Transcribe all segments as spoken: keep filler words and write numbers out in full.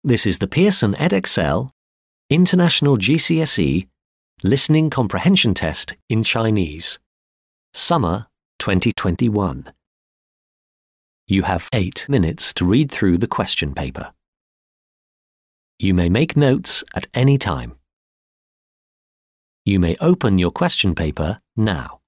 This is the Pearson Edexcel International G C S E Listening Comprehension Test in Chinese, Summer twenty twenty-one. You have eight minutes to read through the question paper. You may make notes at any time. You may open your question paper now.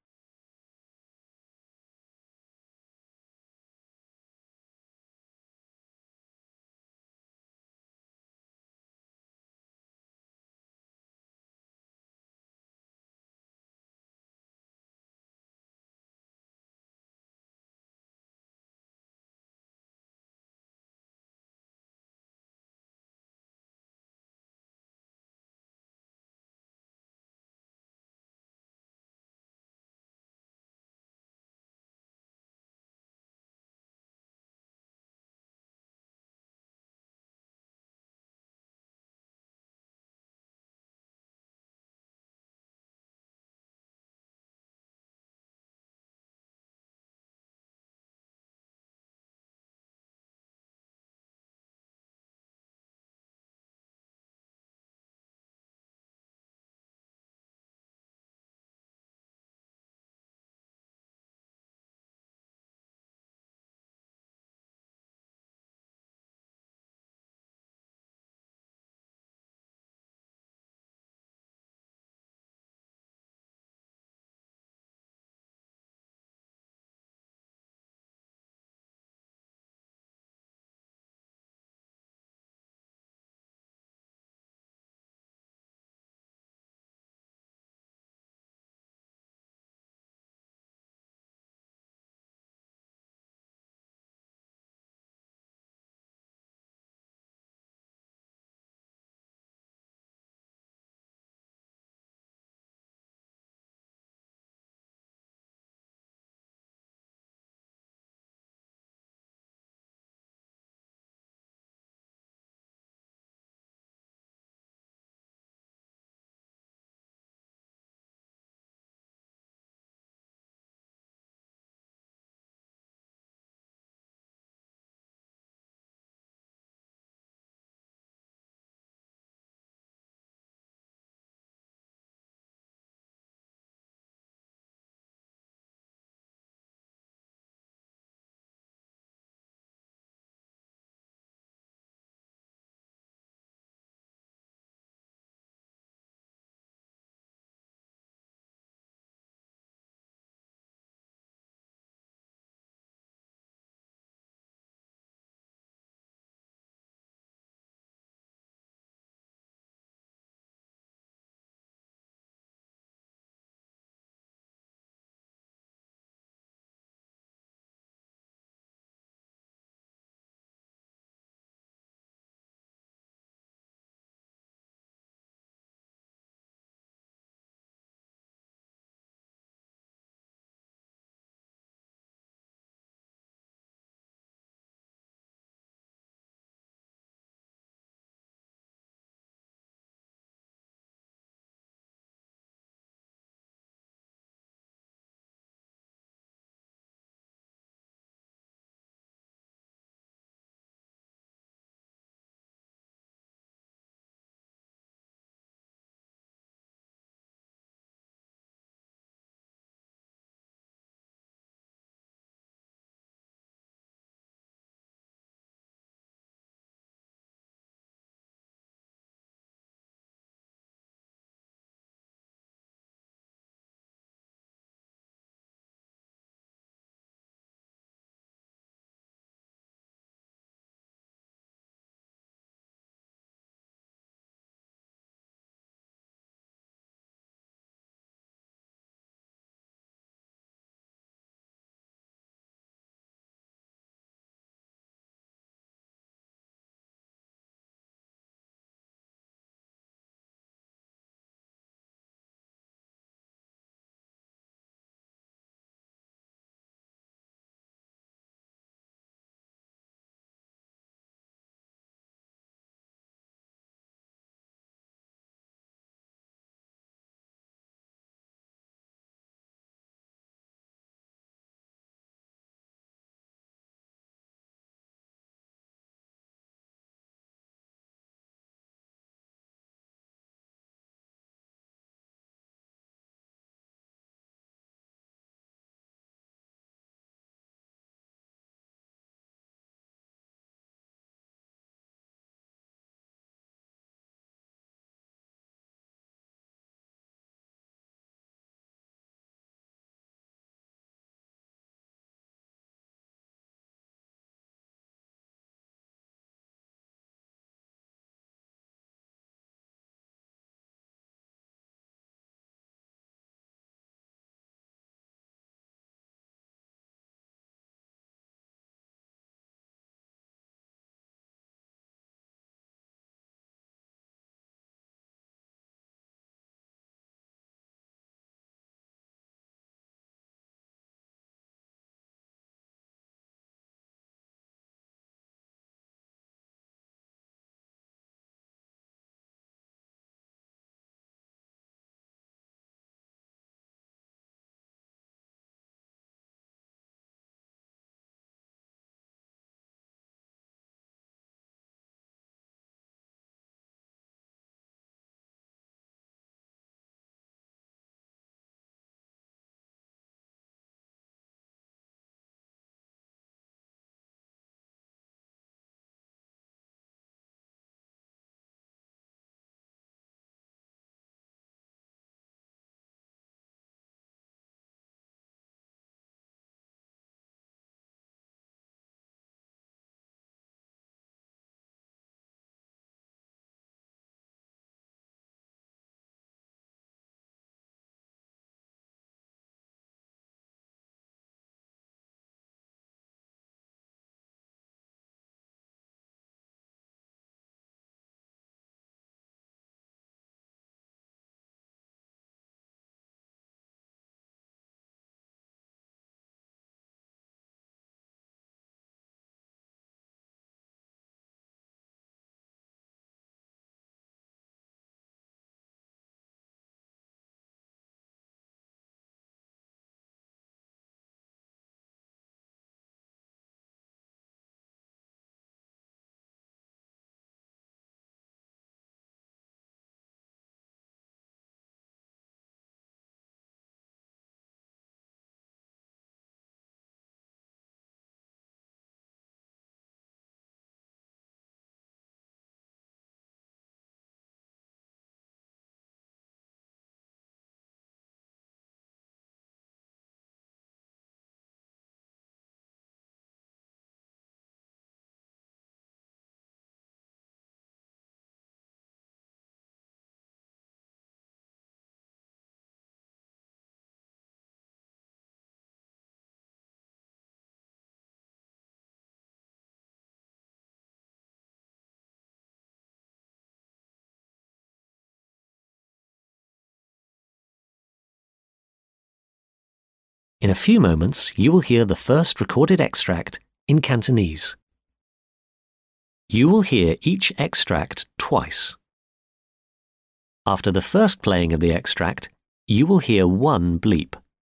In a few moments, you will hear the first recorded extract in Cantonese. You will hear each extract twice. After the first playing of the extract, you will hear one bleep.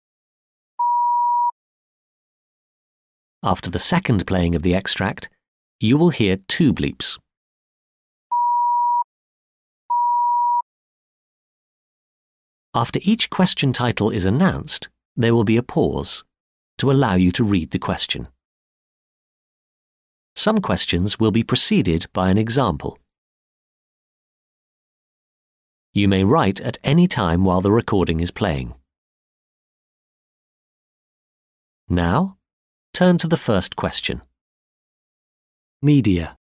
After the second playing of the extract, you will hear two bleeps. After each question title is announced, there will be a pause to allow you to read the question. Some questions will be preceded by an example. You may write at any time while the recording is playing. Now, turn to the first question. Media.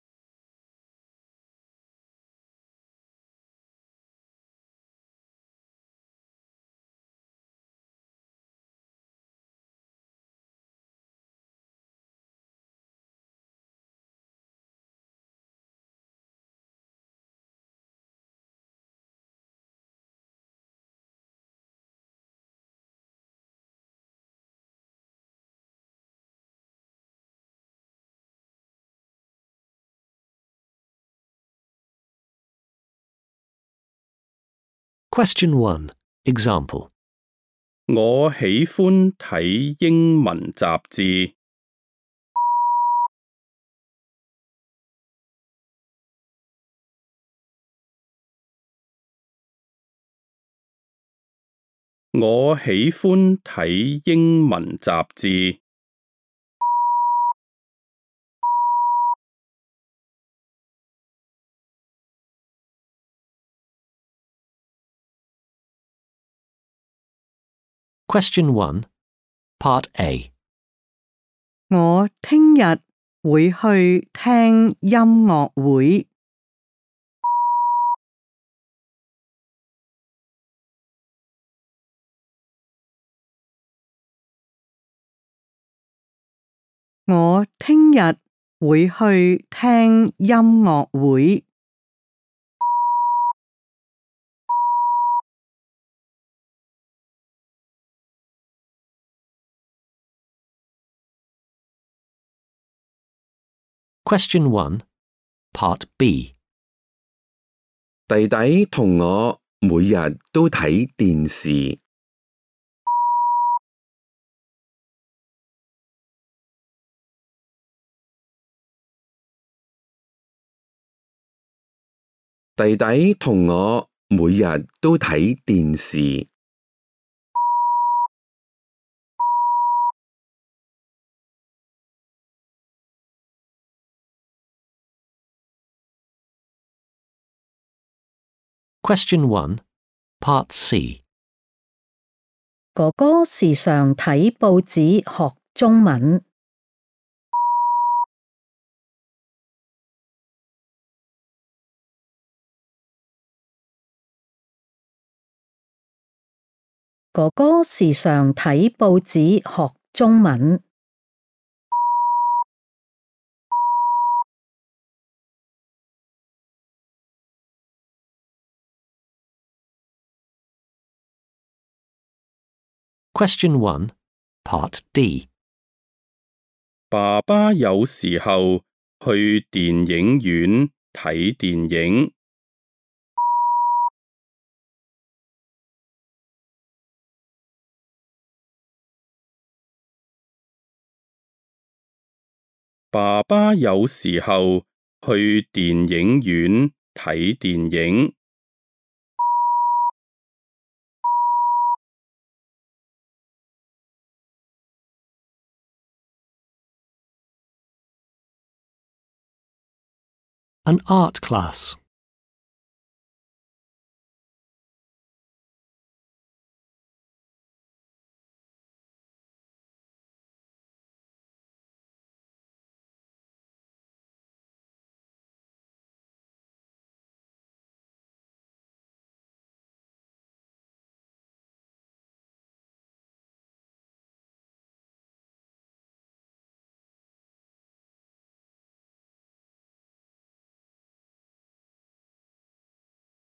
Question one. Example. 我喜歡睇英文雜誌。我喜歡睇英文雜誌。 Question one. Part A. 我聽日會去聽音樂會。我聽日會去聽音樂會。 Question one. Part B. 弟弟同我每日都睇電視。弟弟同我每日都睇電視。 Question one. Part C. 哥哥時常睇報紙學中文。哥哥時常睇報紙學中文。 Question one. Part D. 爸爸有時候去電影院睇電影。爸爸有時候去電影院睇電影。 An art class.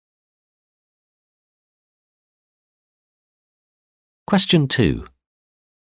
Question two.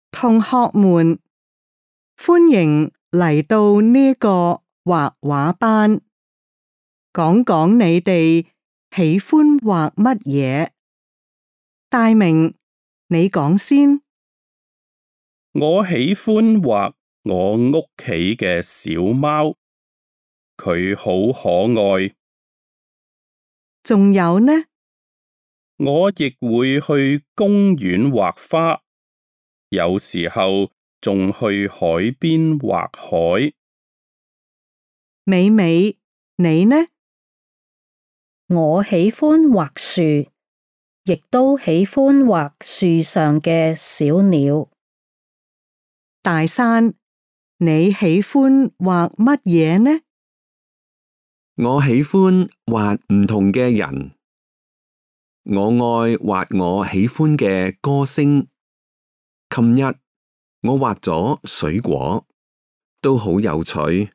同學們，歡迎嚟到呢個畫畫班，講講你哋喜歡畫乜嘢？大明，你講先。 我喜歡畫我屋企嘅小貓，佢好可愛。 仲有呢？ 我亦會去公園畫花，有時候仲去海邊畫海。 美美，你呢？ 我喜歡畫樹，亦都喜歡畫樹上嘅小鳥。 大山，你喜歡畫乜嘢呢？ 我喜歡畫唔同嘅人。我愛畫我喜歡嘅歌聲。琴日我畫咗水果，都好有趣。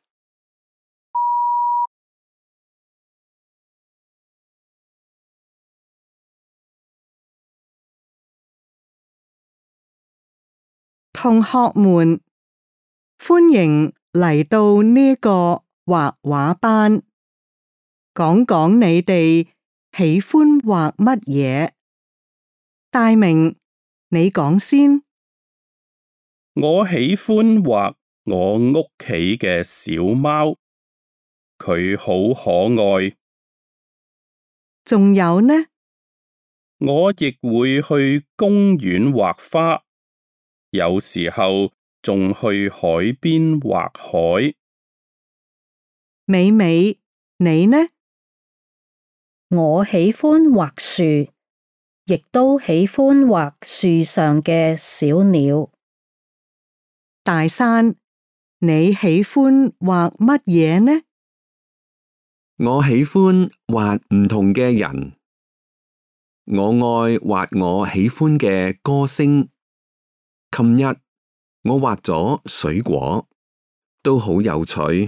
同學們，歡迎嚟到呢個畫畫班，講講你哋喜歡畫乜嘢？大明，你講先。 我喜歡畫我屋企嘅小貓，佢好可愛。 仲有呢？ 我亦會去公園畫花，有時候仲去海邊畫海。 美美，你呢？我喜歡畫樹，亦都喜歡畫樹上嘅小鳥。 大山，你喜歡畫乜嘢呢？ 我喜歡畫唔同嘅人。我愛畫我喜歡嘅歌聲。琴日我畫咗水果，都好有趣。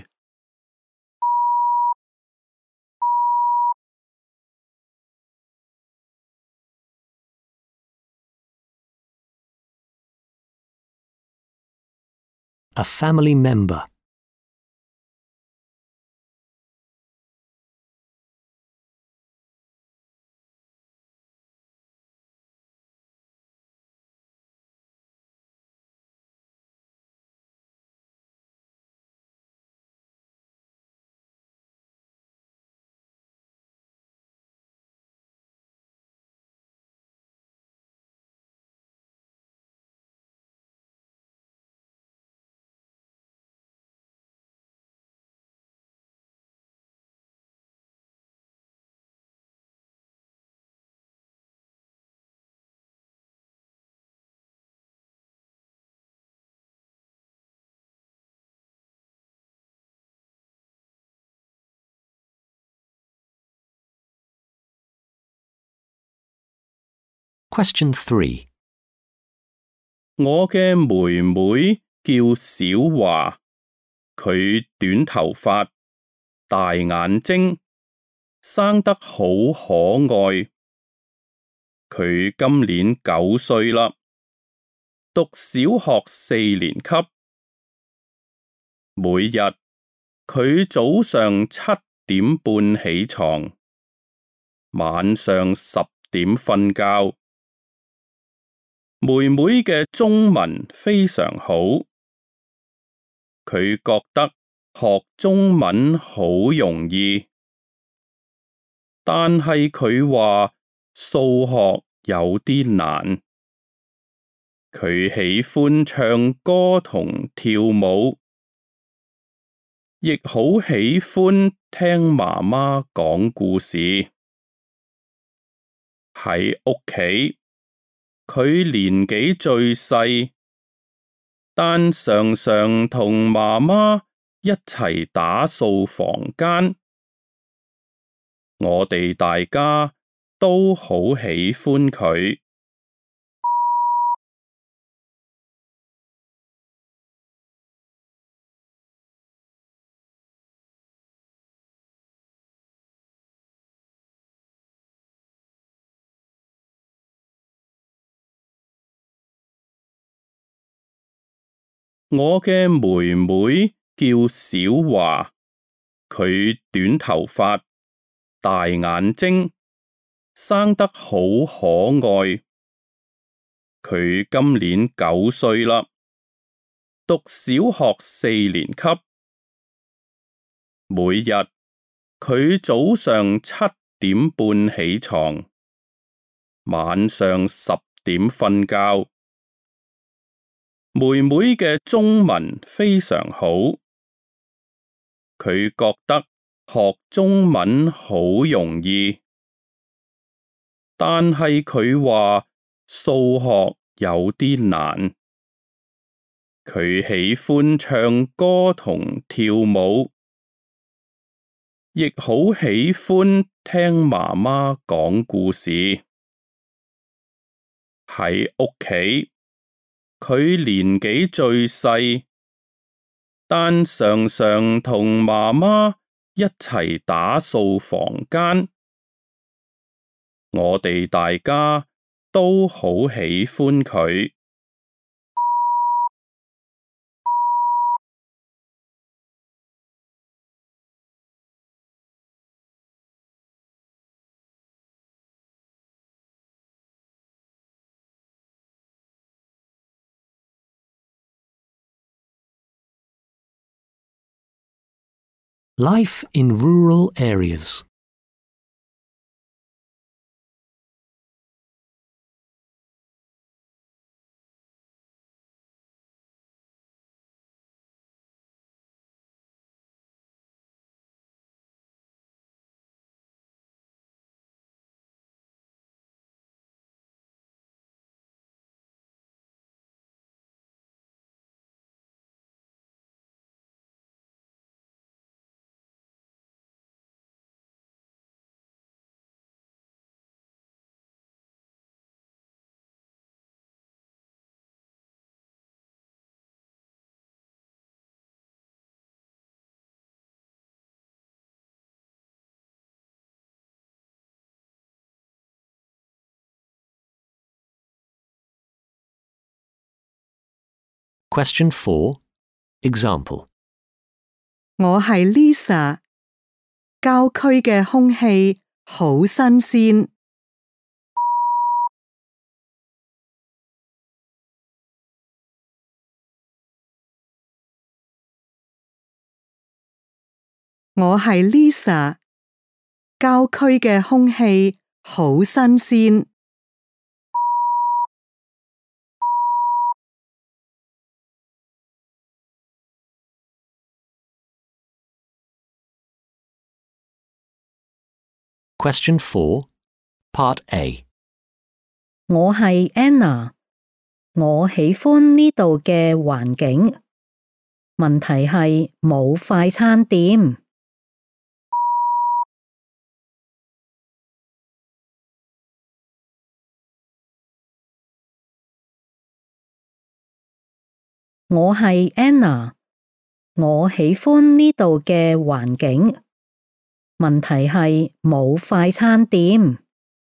A family member. Question three. 我嘅妹妹叫小華，佢短頭髮，大眼睛，生得好可愛。佢今年九歲啦，讀小學四年級。每日佢早上七點半起床，晚上十點瞓覺。妹妹嘅中文非常好，佢覺得學中文好容易，但係佢話數學有啲難。佢喜歡唱歌同跳舞，亦好喜歡聽媽媽講故事。喺屋企，佢年紀最細，但常常同媽媽一齊打掃房間。我哋大家都好喜歡佢。 我嘅妹妹叫小華，佢短頭髮，大眼睛，生得好可愛。佢今年九歲啦，讀小學四年級。每日佢早上七點半起床，晚上十點瞓覺。妹妹嘅中文非常好，佢覺得學中文好容易，但係佢話數學有啲難。佢喜歡唱歌同跳舞，亦好喜歡聽媽媽講故事。喺屋企，佢年紀最細，但常常同媽媽一齊打掃房間。我哋大家都好喜歡佢。 Life in rural areas. Question four. Example. 我係 Lisa， 郊區嘅空氣好新鮮。我係 Lisa， 郊區嘅空氣好新鮮。 Question four. Part A. 我係 Anna， 我喜歡呢度嘅環境。問題係冇快餐店。我係 Anna， 我喜歡呢度嘅環境。問題係冇快餐店。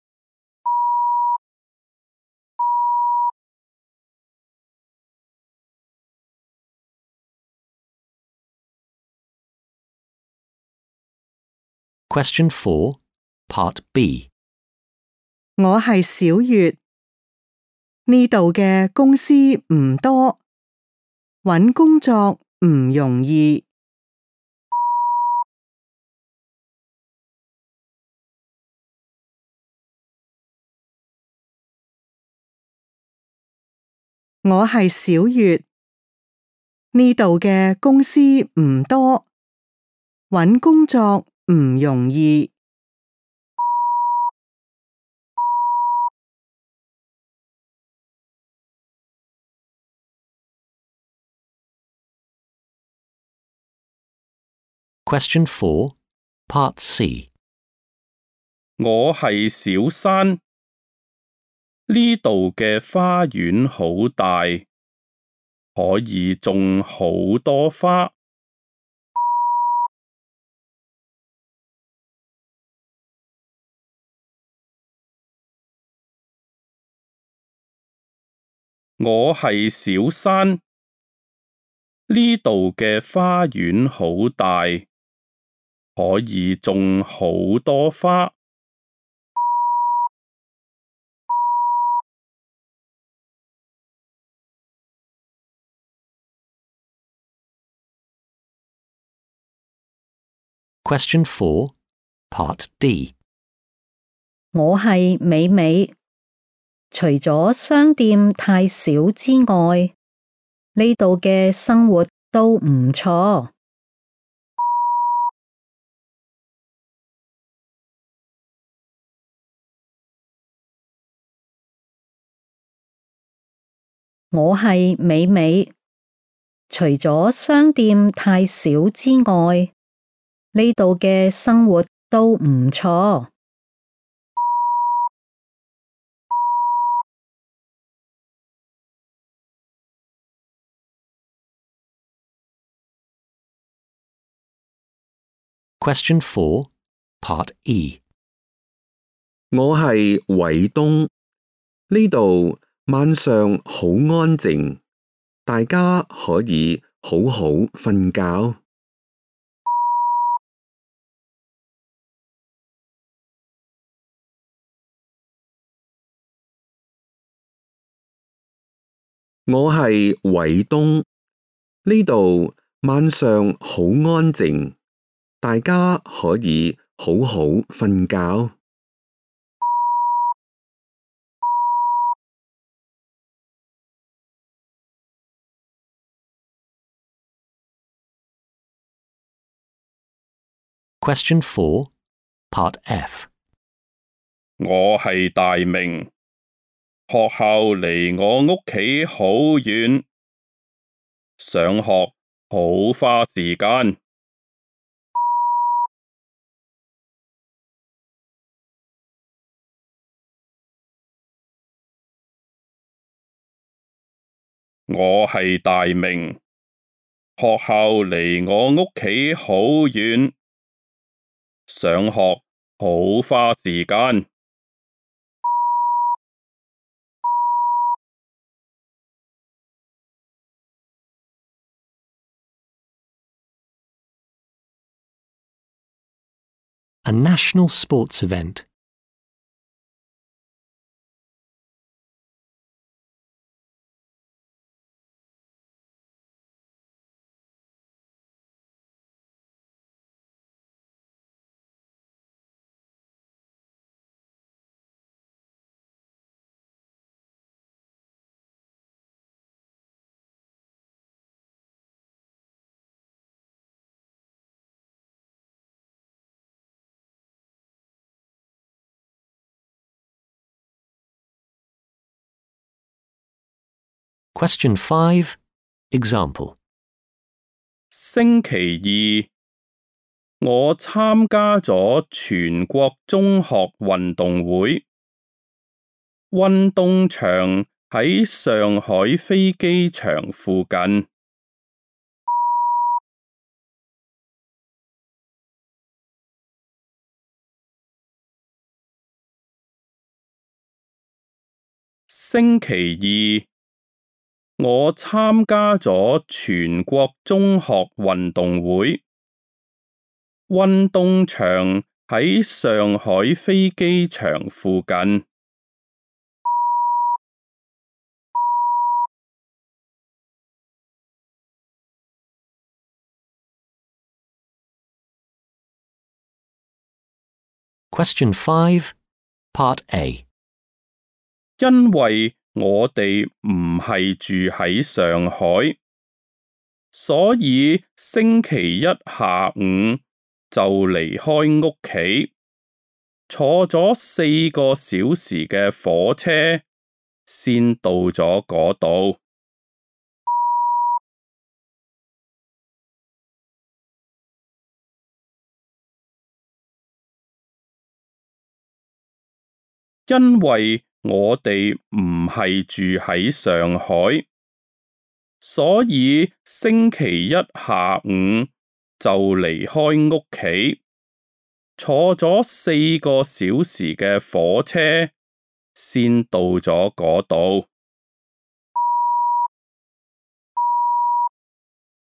Question four. Part B. 我係小月，呢度嘅公司唔多，搵工作唔容易。我係小月，呢度嘅公司唔多，搵工作唔容易。 Question four. Part C. 我係小山，呢度嘅花園好大，可以種好多花。我係小山， 呢度嘅花園好大，可以種好多花。 Question four, Part D. 我係美美，除咗商店太少之外，呢度嘅生活都唔錯。我係美美，除咗商店太少之外，呢度嘅生活都唔錯。 Question four, Part E. 我係偉東，呢度晚上好安靜，大家可以好好瞓覺。我係偉東，呢度晚上好安靜，大家可以好好瞓覺。 Question four, Part F. 我係大明，學校離我屋企好遠，上學好花時間。我係大明，學校離我屋企好遠，上學好花時間。 A national sports event. Question five, Example. 星期二，我參加咗全國中學運動會，運動場喺上海飛機場附近。星期二，我參加咗全國中學運動會，運動場喺上海飛機場附近。 Question five, Part A. 因為我哋唔係住喺上海，所以星期一下午就離開屋企，坐咗四個小時嘅火車，先到咗嗰度。因為我哋唔係住喺上海，所以星期一下午就離開屋企，坐咗四個小時嘅火車，先到咗嗰度。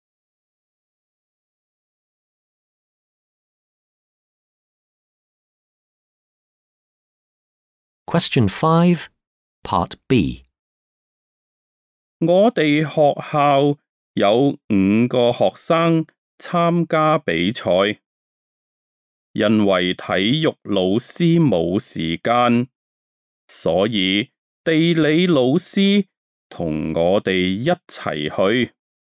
Question five, Part B. 我哋學校有五個學生參加比賽，因為體育老師冇時間，所以地理老師同我哋一齊去。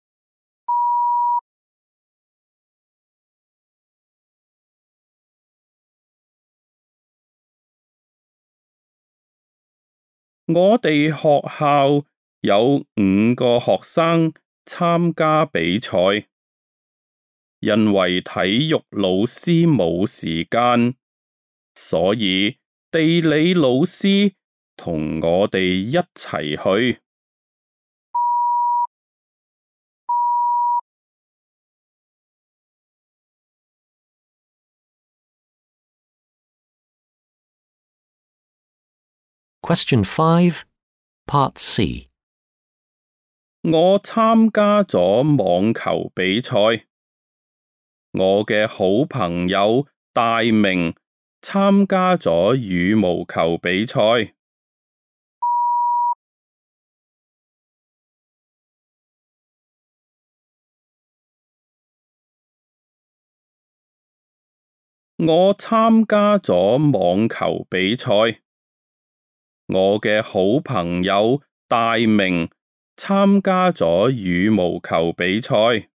我哋學校有五個學生參加比賽，因為體育老師冇時間，所以地理老師同我哋一齊去。 Question five, Part C. 我參加咗網球比賽，我嘅好朋友大明參加咗羽毛球比賽。我參加咗網球比賽，我嘅好朋友大明參加咗羽毛球比賽。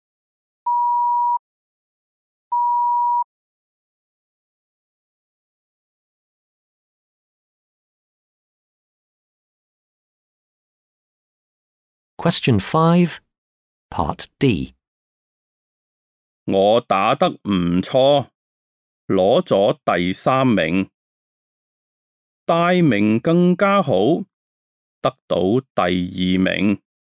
Question five, Part D. 我打得唔錯，攞咗第三名。大明更加好，得到第二名。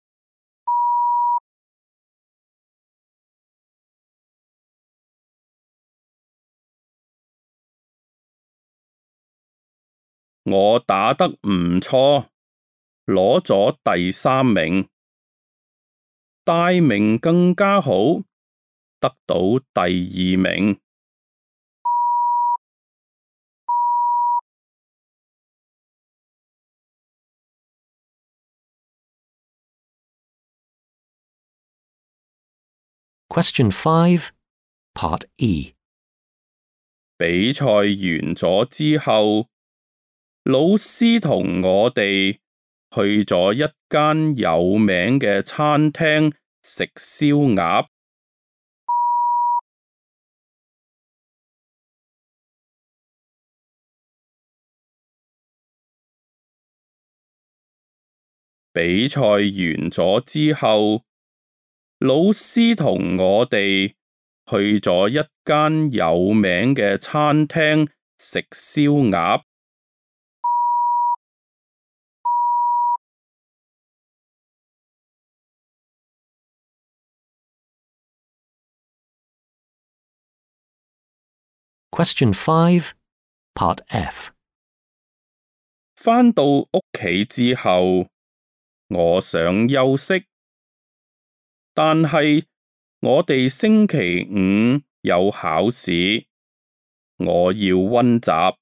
我打得唔錯，攞咗第三名。大明更加好，得到第二名。 Question five, Part E. 比賽完咗之後，老師同我哋去咗一間有名嘅餐廳食燒鴨。比賽完咗之後，老師同我哋去咗一間有名嘅餐廳食燒鴨。 Question five, Part F. 返到屋企之後，我想休息，但係我哋星期五有考試，我要溫習。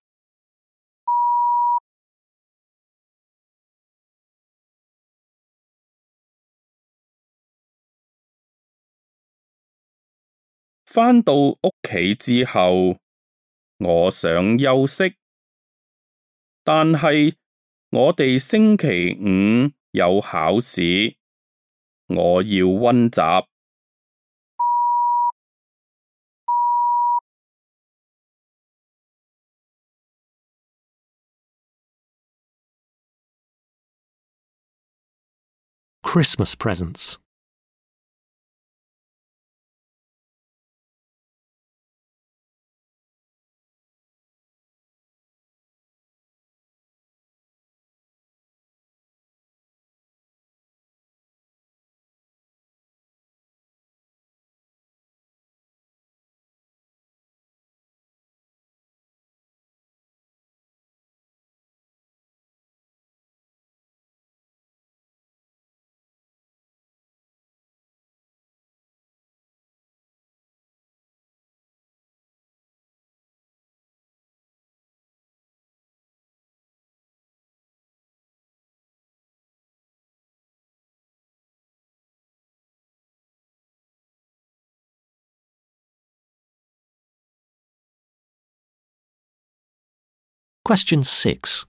返到屋企之後，我想休息，但係我哋星期五有考試，我要溫習。 Christmas presents. Question six.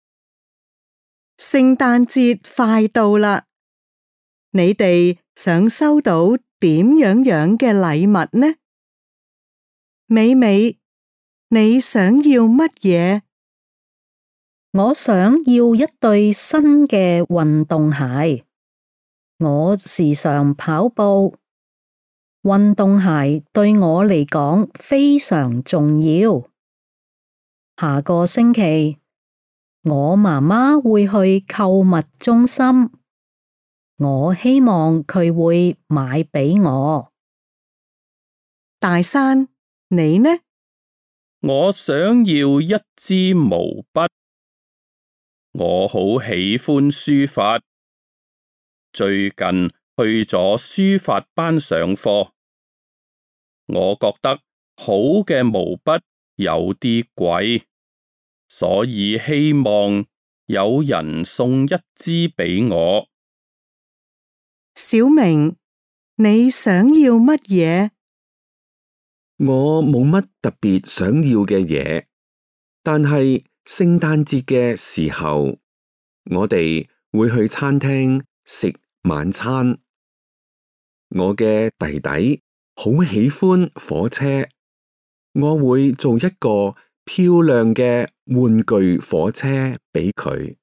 聖誕節快到啦，你哋想收到點樣樣嘅禮物呢？美美，你想要乜嘢？ 我想要一對新嘅運動鞋。我時常跑步，運動鞋對我嚟講非常重要。下個星期，我媽媽會去購物中心，我希望佢會買俾我。 大山，你呢？ 我想要一支毛筆。我好喜歡書法，最近去咗書法班上課。我覺得好嘅毛筆有啲貴，所以希望有人送一支俾我。 小明，你想要乜嘢？ 我冇乜特別想要嘅嘢，但係聖誕節嘅時候，我哋會去餐廳食晚餐。我嘅弟弟好喜歡火車，我會做一個漂亮嘅玩具火車俾佢。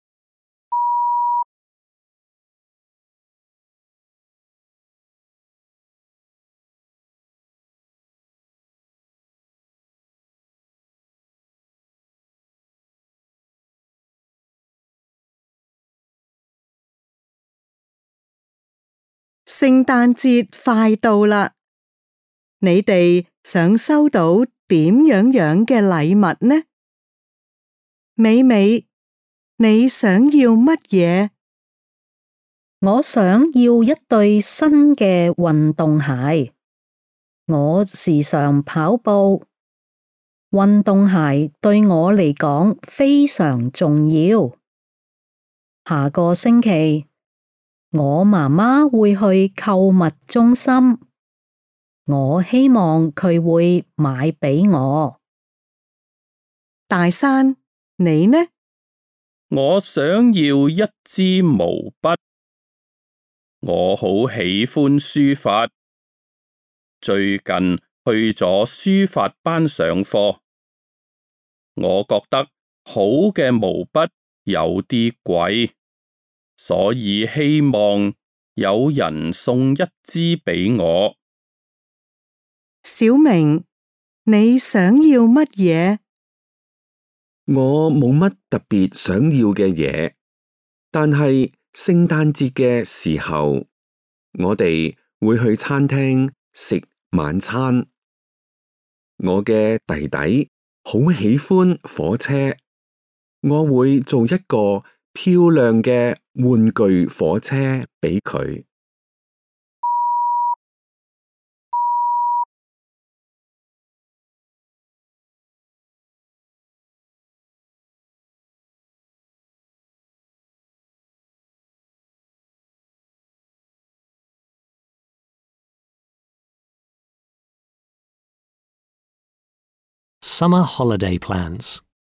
聖誕節快到啦，你哋想收到點樣樣嘅禮物呢？美美，你想要乜嘢？ 我想要一對新嘅運動鞋。我時常跑步，運動鞋對我嚟講非常重要。下個星期，我媽媽會去購物中心，我希望佢會買俾我。 大山，你呢？ 我想要一支毛筆。我好喜歡書法，最近去咗書法班上課。我覺得好嘅毛筆有啲貴，所以希望有人送一支俾我。 小明，你想要乜嘢？ 我冇乜特別想要嘅嘢，但係聖誕節嘅時候，我哋會去餐廳食晚餐。我嘅弟弟好喜歡火車，我會做一個漂亮嘅玩具火車俾佢。 Summer holiday plans.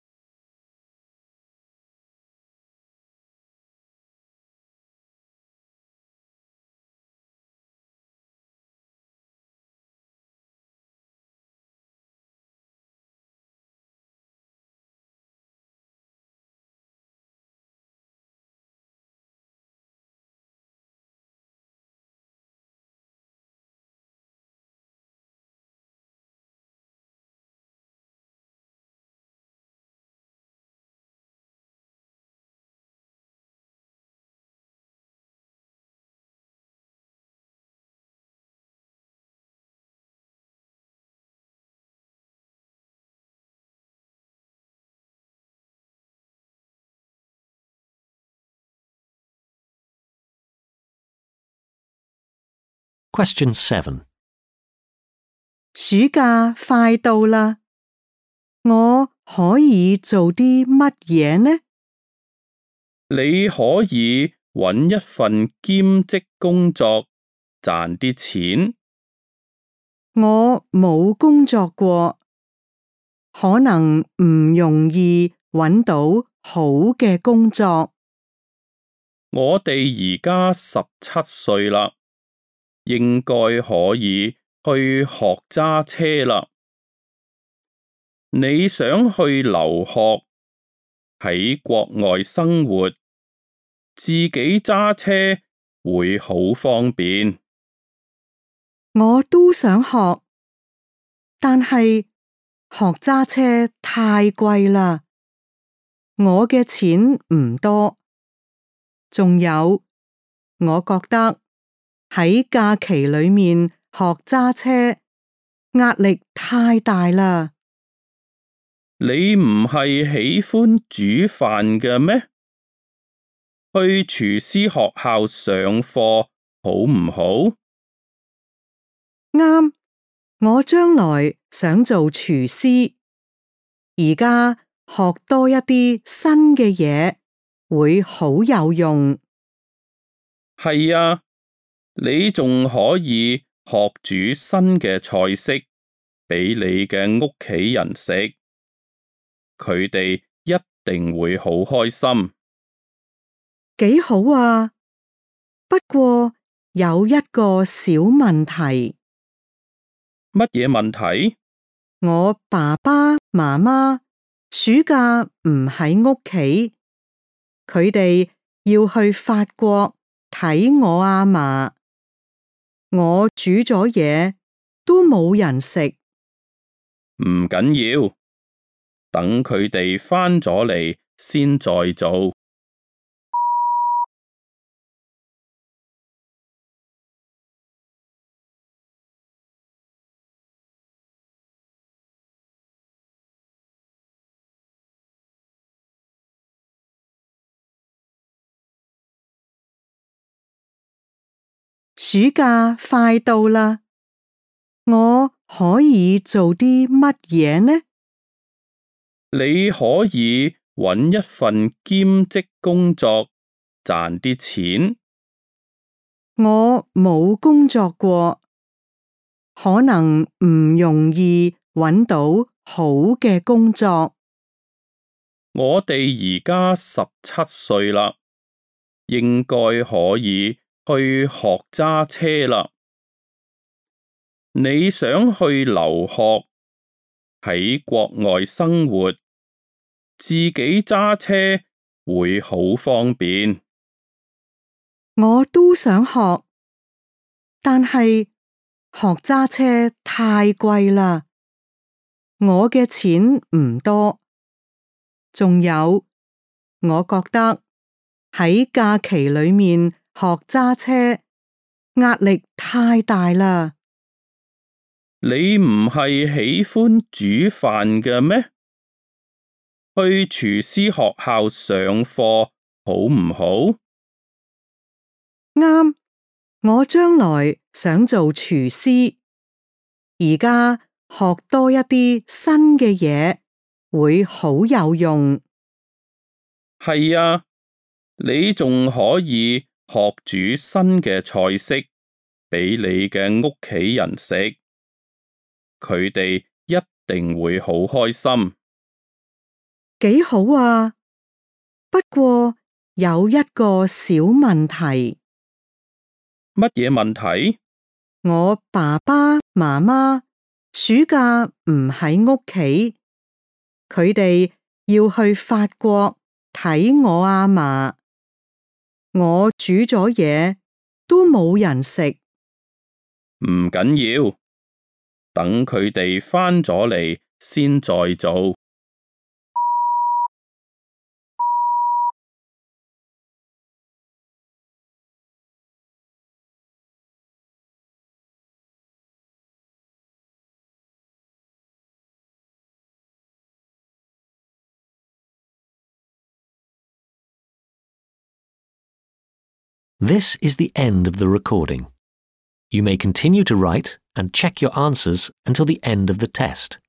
Question seven. 暑假快到啦，我可以做啲乜嘢呢？ 你可以搵一份兼職工作，賺啲錢。 我冇工作過， 可能唔容易揾到好嘅工作。 我哋而家十七歲啦，應該可以去學揸車啦。你想去留學，喺國外生活，自己揸車會好方便。 我都想學，但係學揸車太貴啦，我嘅錢唔多。仲有，我覺得喺假期裏面學揸車壓力太大啦。 你唔係喜歡煮飯嘅咩？去廚師學校上課好唔好？ 啱，我將來想做廚師，而家學多一啲新嘅嘢會好有用。 係啊，你仲可以學煮新嘅菜式俾你嘅屋企人食，佢哋一定會好開心。 幾好啊！不過有一個小問題。 乜嘢問題？ 我爸爸媽媽暑假唔喺屋企，佢哋要去法國睇我阿嫲。我煮咗嘢都冇人食。 唔緊要，等佢哋返咗嚟先再做。 暑假快到啦，我可以做啲乜嘢呢？ 你可以搵一份兼職工作，賺啲錢。 我冇工作過，可能唔容易搵到好嘅工作。 我哋而家十七歲啦，應該可以去學揸車啦。你想去留學，喺國外生活，自己揸車會好方便。 我都想學，但係學揸車太貴啦，我嘅錢唔多。仲有，我覺得喺假期裏面學揸車壓力太大啦。 你唔係喜歡煮飯嘅咩？去廚師學校上課好唔好？ 啱，我將來想做廚師，而家學多一啲新嘅嘢會好有用。 係啊，你仲可以學煮新嘅菜式俾你嘅屋企人食，佢哋一定會好開心。 幾好啊！不過有一個小問題。 乜嘢問題？ 我爸爸媽媽暑假唔喺屋企，佢哋要去法國睇我阿嫲。我煮咗嘢都冇人食。 唔緊要，等佢哋返咗嚟先再做。 This is the end of the recording. You may continue to write and check your answers until the end of the test.